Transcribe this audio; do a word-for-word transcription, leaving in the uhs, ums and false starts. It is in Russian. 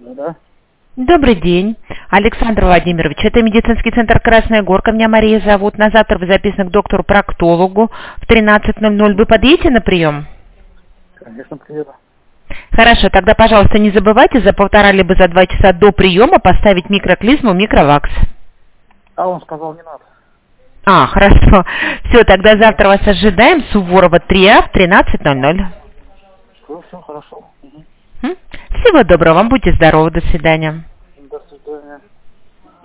Да. Добрый день, Александр Владимирович. Это медицинский центр «Красная Горка». Меня Мария зовут. На завтра вы записаны к доктору-проктологу в тринадцать ноль ноль. Вы подъедете на прием? Конечно, приеду. Хорошо, тогда, пожалуйста, не забывайте за полтора либо за два часа до приема поставить микроклизму, микровакс. А он сказал, не надо. А, хорошо. Все, тогда завтра вас ожидаем. Суворова три А в тринадцать ноль ноль. Все, все хорошо. Угу. Всего доброго вам, будьте здоровы, до свидания.